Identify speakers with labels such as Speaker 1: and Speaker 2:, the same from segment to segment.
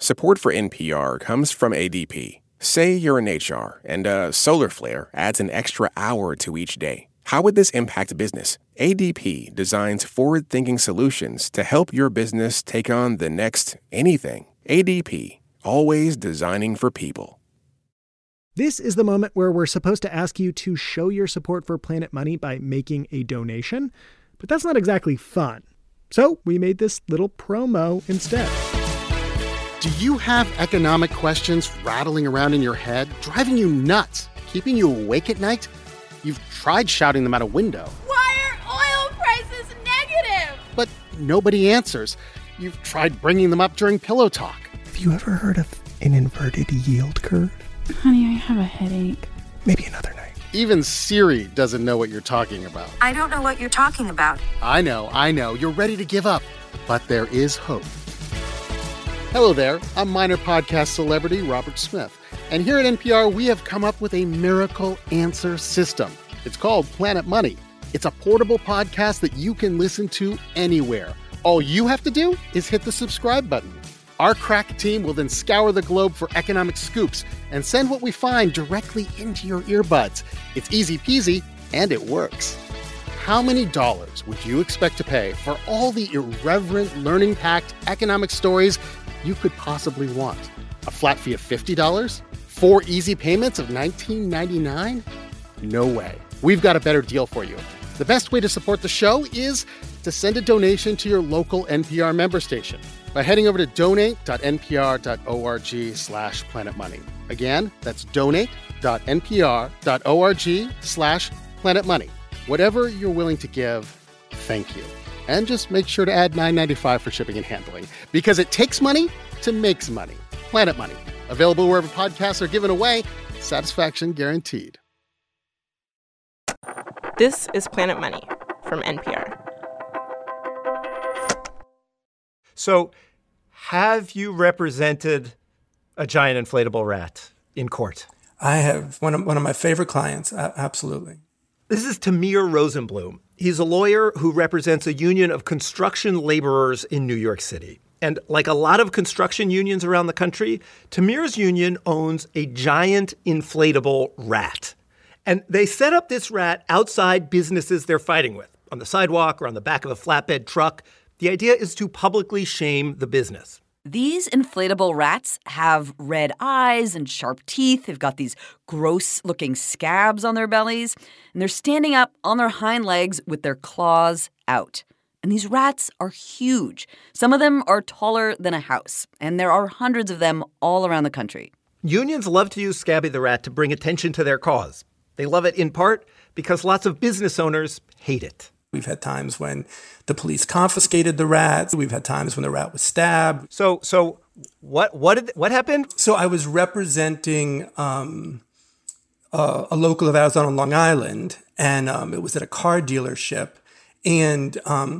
Speaker 1: Support for NPR comes from ADP. Say you're in HR and a solar flare adds an extra hour to each day. How would this impact business? ADP designs forward-thinking solutions to help your business take on the next anything. ADP, always designing for people.
Speaker 2: This is the moment where we're supposed to ask you to show your support for Planet Money by making a donation, but that's not exactly fun. So we made this little promo instead.
Speaker 3: Do you have economic questions rattling around in your head, driving you nuts, keeping you awake at night? You've tried shouting them out a window.
Speaker 4: Why are oil prices negative?
Speaker 3: But nobody answers. You've tried bringing them up during pillow talk.
Speaker 2: Have you ever heard of an inverted yield curve?
Speaker 4: Honey, I have a headache.
Speaker 2: Maybe another night.
Speaker 3: Even Siri doesn't know what you're talking about.
Speaker 5: I don't know what you're talking about.
Speaker 3: I know. You're ready to give up. But there is hope. Hello there. I'm minor podcast celebrity Robert Smith. And here at NPR, we have come up with a miracle answer system. It's called Planet Money. It's a portable podcast that you can listen to anywhere. All you have to do is hit the subscribe button. Our crack team will then scour the globe for economic scoops and send what we find directly into your earbuds. It's easy peasy, and it works. How many dollars would you expect to pay for all the irreverent, learning-packed economic stories you could possibly want? A flat fee of $50? 4 easy payments of $19.99? No way. We've got a better deal for you. The best way to support the show is to send a donation to your local NPR member station by heading over to donate.npr.org/planetmoney. Again, that's donate.npr.org/planetmoney. Whatever you're willing to give, thank you. And just make sure to add $9.95 for shipping and handling, because it takes money to make money. Planet Money. Available wherever podcasts are given away. Satisfaction guaranteed.
Speaker 6: This is Planet Money from NPR.
Speaker 7: So, have you represented a giant inflatable rat in court?
Speaker 8: I have. One of my favorite clients, absolutely.
Speaker 7: This is Tamir Rosenblum. He's a lawyer who represents a union of construction laborers in New York City. And like a lot of construction unions around the country, Tamir's union owns a giant inflatable rat. And they set up this rat outside businesses they're fighting with, on the sidewalk or on the back of a flatbed truck. The idea is to publicly shame the business.
Speaker 9: These inflatable rats have red eyes and sharp teeth. They've got these gross-looking scabs on their bellies. And they're standing up on their hind legs with their claws out. And these rats are huge. Some of them are taller than a house. And there are hundreds of them all around the country.
Speaker 7: Unions love to use Scabby the Rat to bring attention to their cause. They love it in part because lots of business owners hate it.
Speaker 8: We've had times when the police confiscated the rat. We've had times when the rat was stabbed.
Speaker 7: So what happened?
Speaker 8: So I was representing a local of ours on Long Island, and it was at a car dealership. And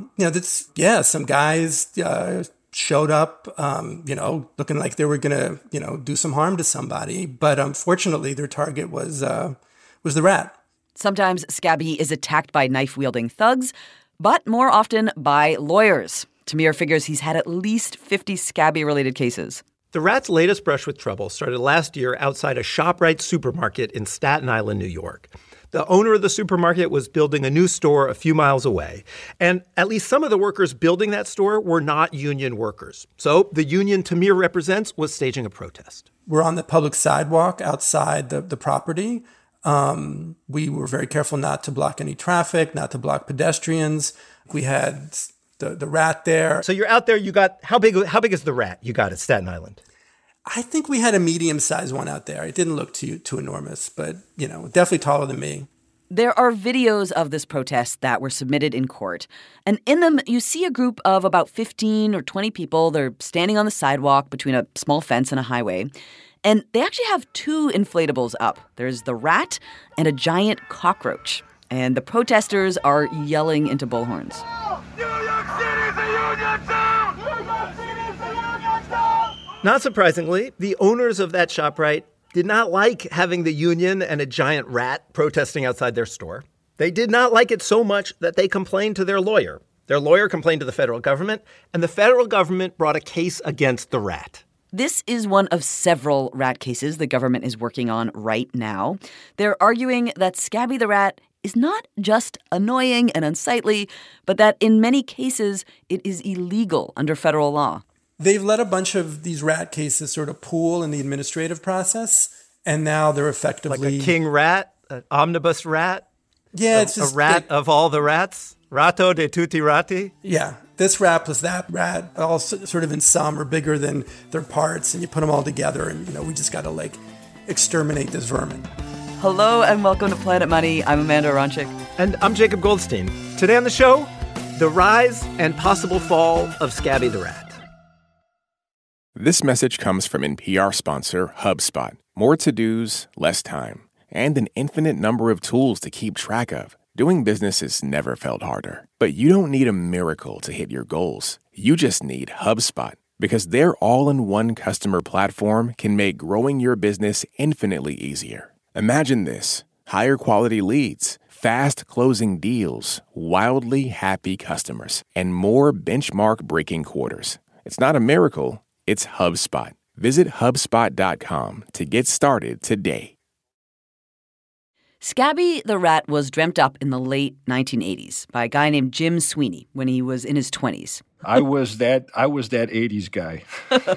Speaker 8: some guys showed up, looking like they were gonna, do some harm to somebody. But unfortunately, their target was the rat.
Speaker 9: Sometimes Scabby is attacked by knife-wielding thugs, but more often by lawyers. Tamir figures he's had at least 50 Scabby-related cases.
Speaker 7: The rat's latest brush with trouble started last year outside a ShopRite supermarket in Staten Island, New York. The owner of the supermarket was building a new store a few miles away. And at least some of the workers building that store were not union workers. So the union Tamir represents was staging a protest.
Speaker 8: We're on the public sidewalk outside the property. We were very careful not to block any traffic, not to block pedestrians. We had the rat there.
Speaker 7: So you're out there, you got, how big is the rat you got at Staten Island?
Speaker 8: I think we had a medium-sized one out there. It didn't look too enormous, but, definitely taller than me.
Speaker 9: There are videos of this protest that were submitted in court. And in them, you see a group of about 15 or 20 people. They're standing on the sidewalk between a small fence and a highway. And they actually have 2 inflatables up. There's the rat and a giant cockroach. And the protesters are yelling into bullhorns.
Speaker 10: New York City's a union town! New York City's a union town!
Speaker 7: Not surprisingly, the owners of that ShopRite did not like having the union and a giant rat protesting outside their store. They did not like it so much that they complained to their lawyer. Their lawyer complained to the federal government, and the federal government brought a case against the rat.
Speaker 9: This is one of several rat cases the government is working on right now. They're arguing that Scabby the rat is not just annoying and unsightly, but that in many cases it is illegal under federal law.
Speaker 8: They've let a bunch of these rat cases sort of pool in the administrative process, and now they're effectively...
Speaker 7: Like a king rat, an omnibus rat?
Speaker 8: Yeah, it's just...
Speaker 7: A rat of all the rats? Rato de tutti ratti?
Speaker 8: Yeah, this rat plus that rat, all sort of in sum are bigger than their parts, and you put them all together, and, we just got to, exterminate this vermin.
Speaker 9: Hello and welcome to Planet Money. I'm Amanda Aronczyk.
Speaker 7: And I'm Jacob Goldstein. Today on the show, the rise and possible fall of Scabby the rat.
Speaker 1: This message comes from NPR sponsor HubSpot. More to-dos, less time, and an infinite number of tools to keep track of. Doing business has never felt harder. But you don't need a miracle to hit your goals. You just need HubSpot, because their all-in-one customer platform can make growing your business infinitely easier. Imagine this: higher quality leads, fast closing deals, wildly happy customers, and more benchmark-breaking quarters. It's not a miracle, it's HubSpot. Visit HubSpot.com to get started today.
Speaker 9: Scabby the rat was dreamt up in the late 1980s by a guy named Jim Sweeney when he was in his 20s.
Speaker 11: I was that 80s guy.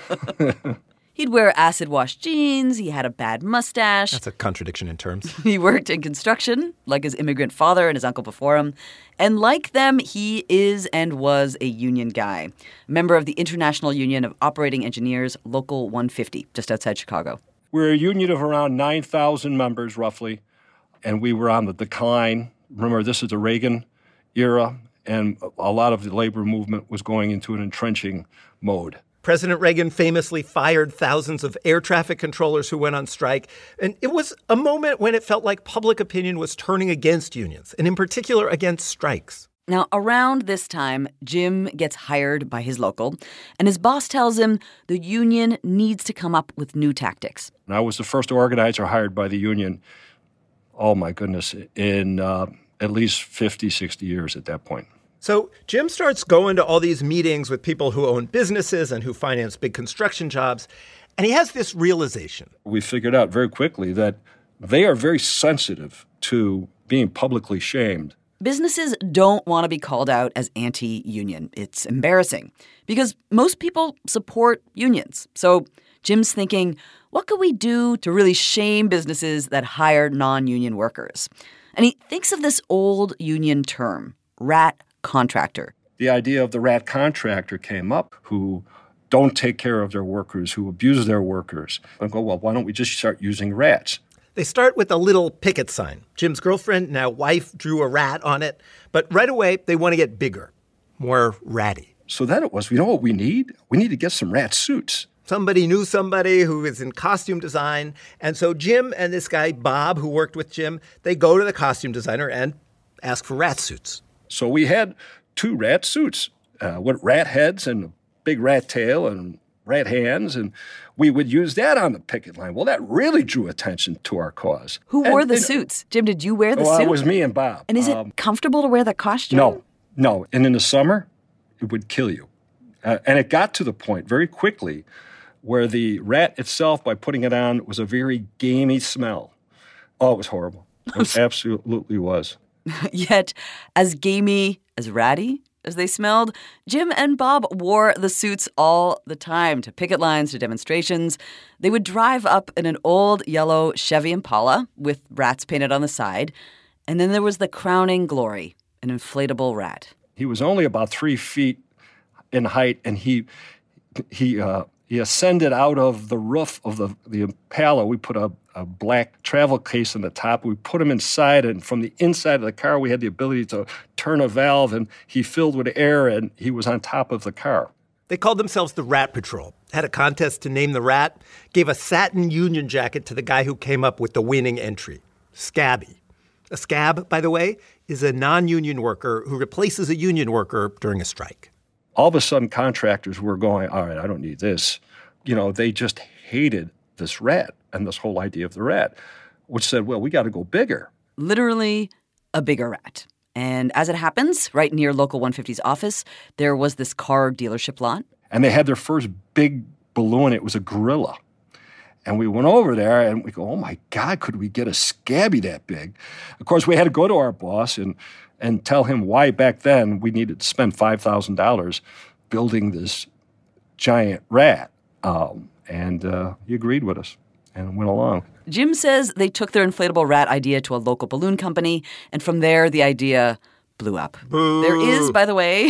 Speaker 9: He'd wear acid-wash jeans, he had a bad mustache.
Speaker 7: That's a contradiction in terms.
Speaker 9: He worked in construction, like his immigrant father and his uncle before him. And like them, he is and was a union guy, member of the International Union of Operating Engineers, Local 150, just outside Chicago.
Speaker 11: We're a union of around 9,000 members, roughly, and we were on the decline. Remember, this is the Reagan era, and a lot of the labor movement was going into an entrenching mode.
Speaker 7: President Reagan famously fired thousands of air traffic controllers who went on strike. And it was a moment when it felt like public opinion was turning against unions, and in particular against strikes.
Speaker 9: Now, around this time, Jim gets hired by his local, and his boss tells him the union needs to come up with new tactics.
Speaker 11: And I was the first organizer hired by the union, oh my goodness, in at least 50, 60 years at that point.
Speaker 7: So Jim starts going to all these meetings with people who own businesses and who finance big construction jobs, and he has this realization.
Speaker 11: We figured out very quickly that they are very sensitive to being publicly shamed.
Speaker 9: Businesses don't want to be called out as anti-union. It's embarrassing because most people support unions. So Jim's thinking, what could we do to really shame businesses that hire non-union workers? And he thinks of this old union term, rat contractor.
Speaker 11: The idea of the rat contractor came up, who don't take care of their workers, who abuse their workers. I go, well, why don't we just start using rats?
Speaker 7: They start with a little picket sign. Jim's girlfriend, now wife, drew a rat on it. But right away, they want to get bigger, more ratty.
Speaker 11: So then it was, you know what we need? We need to get some rat suits.
Speaker 7: Somebody knew somebody who is in costume design. And so Jim and this guy, Bob, who worked with Jim, they go to the costume designer and ask for rat suits.
Speaker 11: So we had 2 rat suits with rat heads and a big rat tail and rat hands, and we would use that on the picket line. Well, that really drew attention to our cause.
Speaker 9: Who wore the suits? Jim, did you wear the suit?
Speaker 11: It was me and Bob.
Speaker 9: And is it comfortable to wear the costume?
Speaker 11: No. And in the summer, it would kill you. And it got to the point very quickly where the rat itself, by putting it on, was a very gamey smell. Oh, it was horrible. It absolutely was.
Speaker 9: Yet, as gamey, as ratty as they smelled, Jim and Bob wore the suits all the time, to picket lines, to demonstrations. They would drive up in an old yellow Chevy Impala with rats painted on the side. And then there was the crowning glory, an inflatable rat.
Speaker 11: He was only about 3 feet in height, and he ascended out of the roof of the Impala. We put a black travel case on the top. We put him inside, and from the inside of the car, we had the ability to turn a valve, and he filled with air, and he was on top of the car.
Speaker 7: They called themselves the Rat Patrol, had a contest to name the rat, gave a satin union jacket to the guy who came up with the winning entry, Scabby. A scab, by the way, is a non-union worker who replaces a union worker during a strike.
Speaker 11: All of a sudden, contractors were going, all right, I don't need this. They just hated this rat and this whole idea of the rat, which said, well, we got to go bigger.
Speaker 9: Literally a bigger rat. And as it happens, right near Local 150's office, there was this car dealership lot.
Speaker 11: And they had their first big balloon. It was a gorilla. And we went over there and we go, oh my God, could we get a Scabby that big? Of course, we had to go to our boss and tell him why back then we needed to spend $5,000 building this giant rat. And he agreed with us and went along.
Speaker 9: Jim says they took their inflatable rat idea to a local balloon company, and from there, the idea blew up.
Speaker 7: Boo.
Speaker 9: There is, by the way,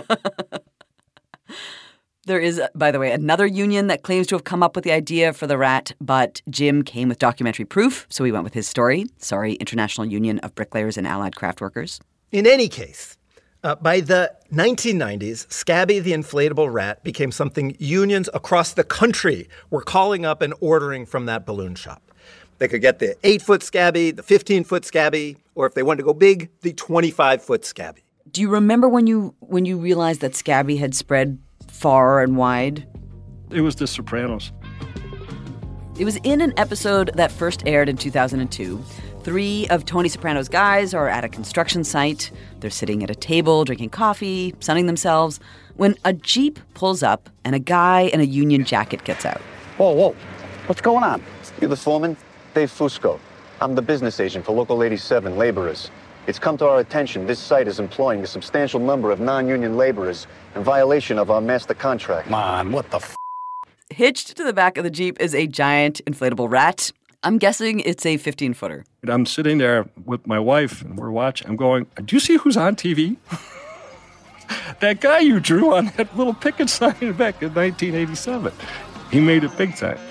Speaker 9: another union that claims to have come up with the idea for the rat, but Jim came with documentary proof, so we went with his story. Sorry, International Union of Bricklayers and Allied Craft Workers.
Speaker 7: In any case, by the 1990s, Scabby the inflatable rat became something unions across the country were calling up and ordering from that balloon shop. They could get the 8-foot Scabby, the 15-foot Scabby, or if they wanted to go big, the 25-foot Scabby.
Speaker 9: Do you remember when you realized that Scabby had spread far and wide?
Speaker 11: It was The Sopranos.
Speaker 9: It was in an episode that first aired in 2002. 3 of Tony Soprano's guys are at a construction site. They're sitting at a table, drinking coffee, sunning themselves, when a Jeep pulls up and a guy in a union jacket gets out.
Speaker 12: Whoa. What's going on? You the foreman? Dave Fusco. I'm the business agent for Local 87 laborers. It's come to our attention this site is employing a substantial number of non-union laborers in violation of our master contract.
Speaker 3: Man, what the f***?
Speaker 9: Hitched to the back of the Jeep is a giant inflatable rat. I'm guessing it's a 15-footer.
Speaker 11: I'm sitting there with my wife, and we're watching. I'm going, do you see who's on TV? That guy you drew on that little picket sign back in 1987. He made it big time.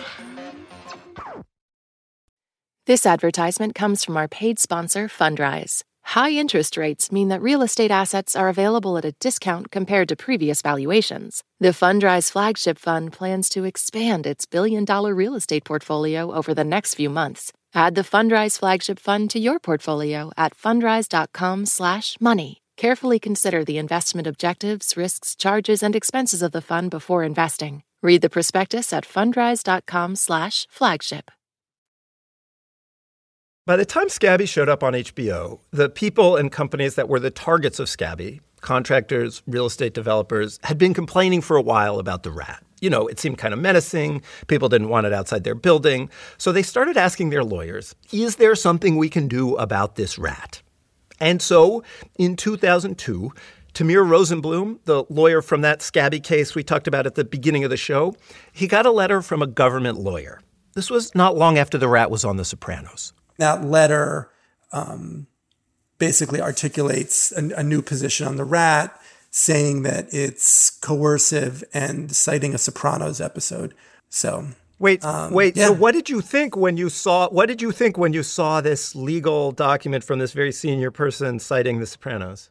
Speaker 13: This advertisement comes from our paid sponsor, Fundrise. High interest rates mean that real estate assets are available at a discount compared to previous valuations. The Fundrise Flagship Fund plans to expand its billion-dollar real estate portfolio over the next few months. Add the Fundrise Flagship Fund to your portfolio at fundrise.com/money. Carefully consider the investment objectives, risks, charges, and expenses of the fund before investing. Read the prospectus at fundrise.com/flagship.
Speaker 7: By the time Scabby showed up on HBO, the people and companies that were the targets of Scabby, contractors, real estate developers, had been complaining for a while about the rat. You know, it seemed kind of menacing. People didn't want it outside their building. So they started asking their lawyers, is there something we can do about this rat? And so in 2002, Tamir Rosenblum, the lawyer from that Scabby case we talked about at the beginning of the show, he got a letter from a government lawyer. This was not long after the rat was on The Sopranos.
Speaker 8: That letter basically articulates a new position on the rat, saying that it's coercive and citing a Sopranos episode. So
Speaker 7: wait.
Speaker 8: Yeah.
Speaker 7: So what did you think when you saw this legal document from this very senior person citing The Sopranos?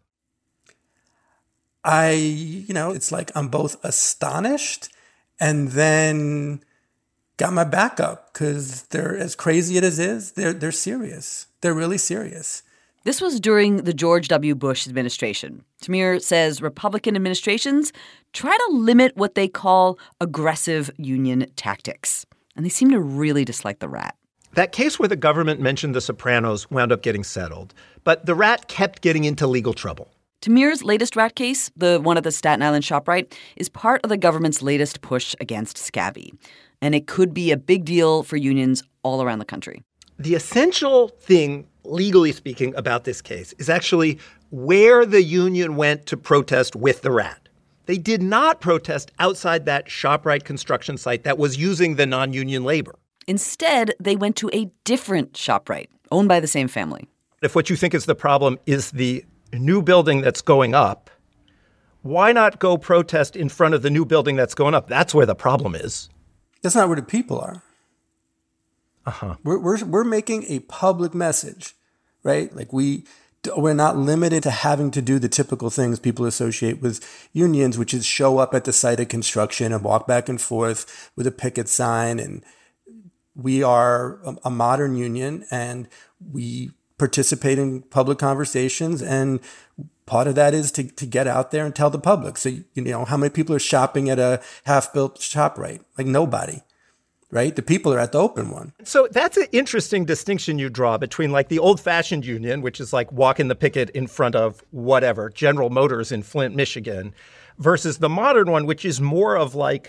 Speaker 8: It's like I'm both astonished and then got my back up because they're as crazy as it is. They're serious. They're really serious.
Speaker 9: This was during the George W. Bush administration. Tamir says Republican administrations try to limit what they call aggressive union tactics. And they seem to really dislike the rat.
Speaker 7: That case where the government mentioned The Sopranos wound up getting settled, but the rat kept getting into legal trouble.
Speaker 9: Tamir's latest rat case, the one at the Staten Island ShopRite, is part of the government's latest push against Scabby. And it could be a big deal for unions all around the country.
Speaker 7: The essential thing, legally speaking, about this case is actually where the union went to protest with the rat. They did not protest outside that ShopRite construction site that was using the non-union labor.
Speaker 9: Instead, they went to a different ShopRite, owned by the same family.
Speaker 7: If what you think is the problem is the new building that's going up, why not go protest in front of the new building that's going up? That's where the problem is.
Speaker 8: That's not where the people are.
Speaker 7: Uh-huh.
Speaker 8: We're making a public message, right? Like we're not limited to having to do the typical things people associate with unions, which is show up at the site of construction and walk back and forth with a picket sign. And we are a modern union, and we participate in public conversations. And part of that is to get out there and tell the public. So, how many people are shopping at a half-built ShopRite? Like nobody, right? The people are at the open one.
Speaker 7: So that's an interesting distinction you draw between like the old-fashioned union, which is like walking the picket in front of whatever, General Motors in Flint, Michigan, versus the modern one, which is more of like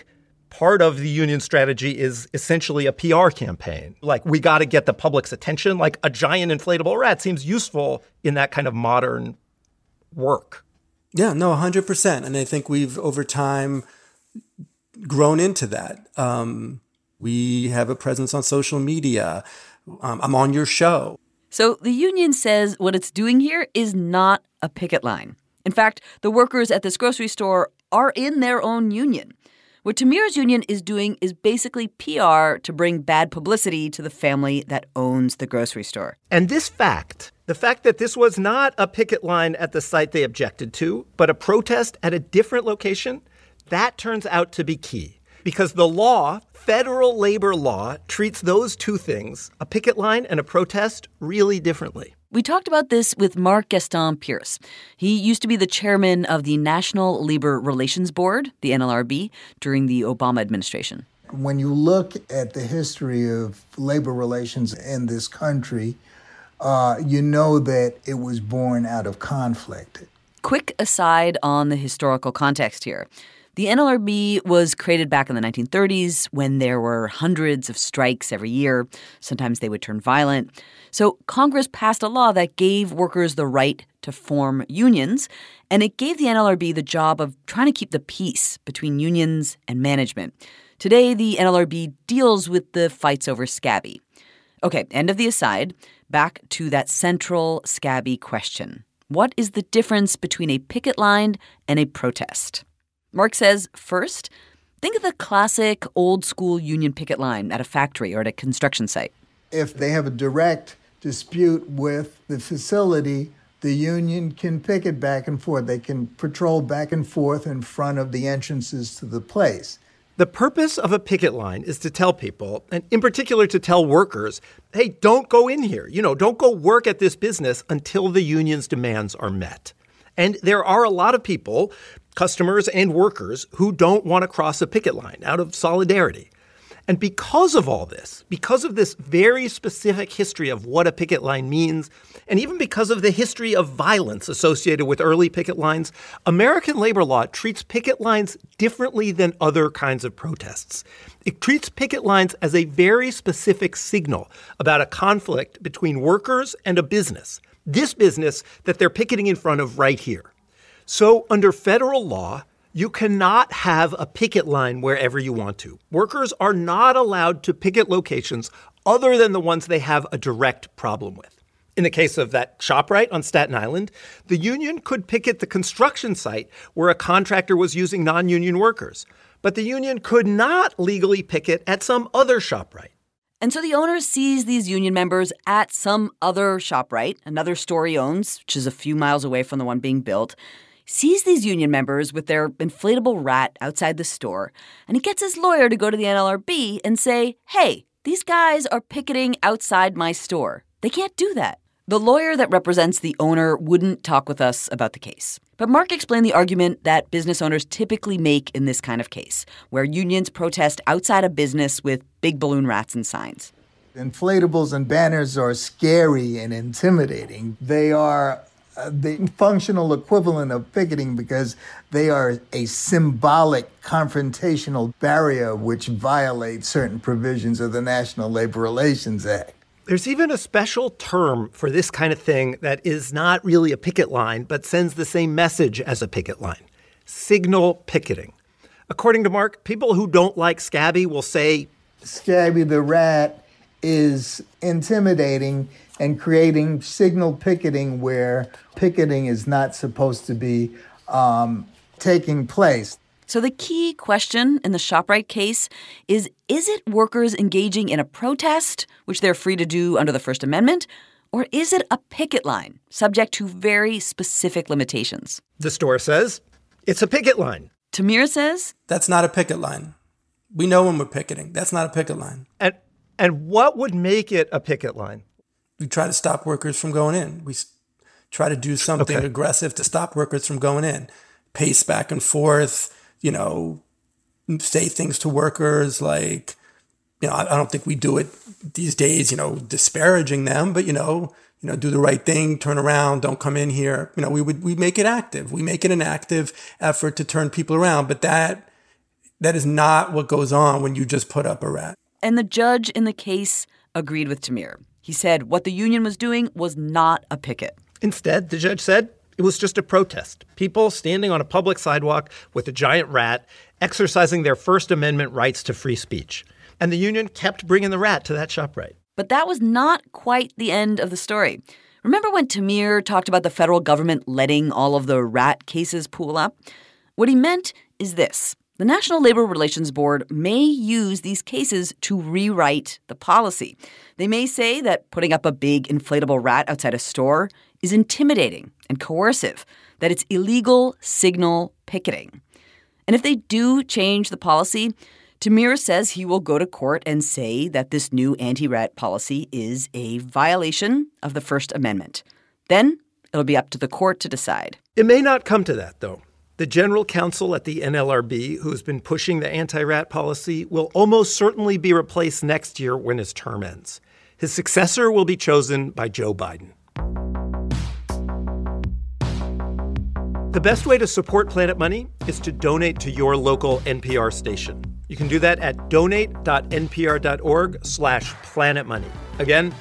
Speaker 7: part of the union strategy is essentially a PR campaign. Like, we got to get the public's attention. Like, a giant inflatable rat seems useful in that kind of modern work.
Speaker 8: Yeah, no, 100%. And I think we've, over time, grown into that. We have a presence on social media. I'm on your show.
Speaker 9: So the union says what it's doing here is not a picket line. In fact, the workers at this grocery store are in their own union. What Tamir's union is doing is basically PR to bring bad publicity to the family that owns the grocery store.
Speaker 7: And this fact, the fact that this was not a picket line at the site they objected to, but a protest at a different location, that turns out to be key. Because the law, federal labor law, treats those two things, a picket line and a protest, really differently.
Speaker 9: We talked about this with Mark Gaston Pierce. He used to be the chairman of the National Labor Relations Board, the NLRB, during the Obama administration.
Speaker 14: When you look at the history of labor relations in this country, you know that it was born out of conflict.
Speaker 9: Quick aside on the historical context here. The NLRB was created back in the 1930s when there were hundreds of strikes every year. Sometimes they would turn violent. So Congress passed a law that gave workers the right to form unions, and it gave the NLRB the job of trying to keep the peace between unions and management. Today, the NLRB deals with the fights over SCABI. Okay, end of the aside. Back to that central SCABI question. What is the difference between a picket line and a protest? Mark says, first, think of the classic old-school union picket line at a factory or at a construction site.
Speaker 14: If they have a direct dispute with the facility, the union can picket back and forth. They can patrol back and forth in front of the entrances to the place.
Speaker 7: The purpose of a picket line is to tell people, and in particular to tell workers, hey, don't go in here. Don't go work at this business until the union's demands are met. And there are a lot of people, customers and workers, who don't want to cross a picket line out of solidarity. And because of all this, because of this very specific history of what a picket line means, and even because of the history of violence associated with early picket lines, American labor law treats picket lines differently than other kinds of protests. It treats picket lines as a very specific signal about a conflict between workers and a business, this business that they're picketing in front of right here. So under federal law, you cannot have a picket line wherever you want to. Workers are not allowed to picket locations other than the ones they have a direct problem with. In the case of that ShopRite on Staten Island, the union could picket the construction site where a contractor was using non-union workers. But the union could not legally picket at some other ShopRite.
Speaker 9: And so the owner sees these union members at some other ShopRite, another store he owns, which is a few miles away from the one being built, sees these union members with their inflatable rat outside the store, and he gets his lawyer to go to the NLRB and say, hey, these guys are picketing outside my store. They can't do that. The lawyer that represents the owner wouldn't talk with us about the case. But Mark explained the argument that business owners typically make in this kind of case, where unions protest outside a business with big balloon rats and signs.
Speaker 14: Inflatables and banners are scary and intimidating. They are the functional equivalent of picketing because they are a symbolic confrontational barrier which violates certain provisions of the National Labor Relations Act.
Speaker 7: There's even a special term for this kind of thing that is not really a picket line, but sends the same message as a picket line: signal picketing. According to Mark, people who don't like SCABI will say,
Speaker 14: SCABI the rat is intimidating and creating signal picketing where picketing is not supposed to be taking place.
Speaker 9: So the key question in the ShopRite case is it workers engaging in a protest, which they're free to do under the First Amendment, or is it a picket line subject to very specific limitations?
Speaker 7: The store says it's a picket line.
Speaker 9: Tamir says
Speaker 8: that's not a picket line. We know when we're picketing. That's not a picket line.
Speaker 7: And what would make it a picket line?
Speaker 8: We try to stop workers from going in. We try to do something aggressive to stop workers from going in. Pace back and forth, say things to workers like, I don't think we do it these days, disparaging them, but, do the right thing, turn around, don't come in here. We make it active. We make it an active effort to turn people around, but that That is not what goes on when you just put up a rat.
Speaker 9: And the judge in the case agreed with Tamir. He said what the union was doing was not a picket.
Speaker 7: Instead, the judge said it was just a protest. People standing on a public sidewalk with a giant rat exercising their First Amendment rights to free speech. And the union kept bringing the rat to that ShopRite.
Speaker 9: But that was not quite the end of the story. Remember when Tamir talked about the federal government letting all of the rat cases pool up? What he meant is this. The National Labor Relations Board may use these cases to rewrite the policy. They may say that putting up a big inflatable rat outside a store is intimidating and coercive, that it's illegal signal picketing. And if they do change the policy, Tamir says he will go to court and say that this new anti-rat policy is a violation of the First Amendment. Then it'll be up to the court to decide.
Speaker 7: It may not come to that, though. The general counsel at the NLRB, who's been pushing the anti-rat policy, will almost certainly be replaced next year when his term ends. His successor will be chosen by Joe Biden. The best way to support Planet Money is to donate to your local NPR station. You can do that at donate.npr.org/planetmoney. Again,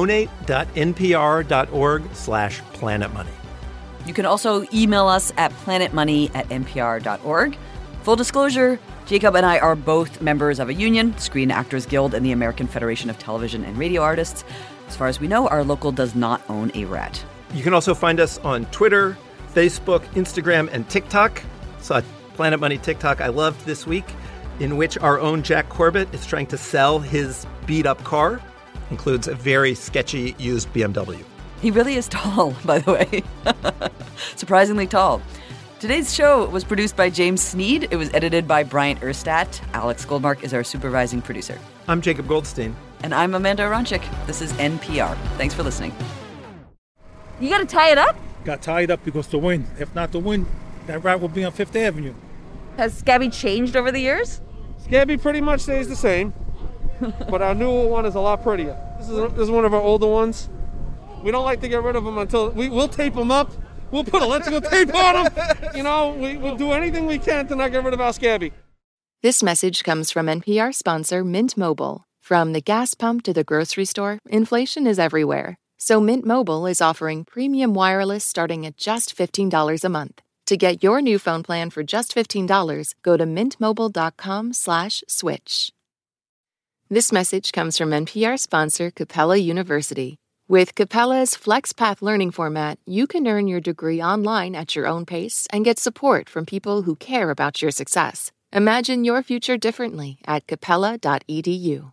Speaker 7: donate.npr.org/planetmoney.
Speaker 9: You can also email us at planetmoney@npr.org. Full disclosure, Jacob and I are both members of a union, Screen Actors Guild and the American Federation of Television and Radio Artists. As far as we know, our local does not own a rat.
Speaker 7: You can also find us on Twitter, Facebook, Instagram, and TikTok. Saw Planet Money TikTok I loved this week, in which our own Jack Corbett is trying to sell his beat-up car. Includes a very sketchy used BMW.
Speaker 9: He really is tall, by the way. Surprisingly tall. Today's show was produced by James Sneed. It was edited by Bryant Erstadt. Alex Goldmark is our supervising producer.
Speaker 7: I'm Jacob Goldstein.
Speaker 9: And I'm Amanda Aronczyk. This is NPR. Thanks for listening. You got to tie it up?
Speaker 15: Got tied up because the wind. If not the wind, that rat will be on Fifth Avenue.
Speaker 9: Has Scabby changed over the years?
Speaker 16: Scabby pretty much stays the same, but our newer one is a lot prettier. This is one of our older ones. We don't like to get rid of them until we'll tape them up. We'll put electrical tape on them. You know, we'll do anything we can to not get rid of our Scabby.
Speaker 13: This message comes from NPR sponsor Mint Mobile. From the gas pump to the grocery store, inflation is everywhere. So Mint Mobile is offering premium wireless starting at just $15 a month. To get your new phone plan for just $15, go to mintmobile.com/switch. This message comes from NPR sponsor Capella University. With Capella's FlexPath learning format, you can earn your degree online at your own pace and get support from people who care about your success. Imagine your future differently at capella.edu.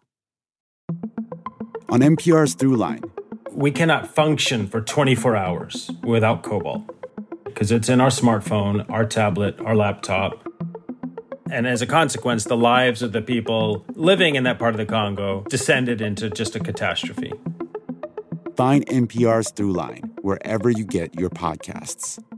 Speaker 17: On NPR's Throughline.
Speaker 18: We cannot function for 24 hours without cobalt because it's in our smartphone, our tablet, our laptop. And as a consequence, the lives of the people living in that part of the Congo descended into just a catastrophe.
Speaker 17: Find NPR's Throughline wherever you get your podcasts.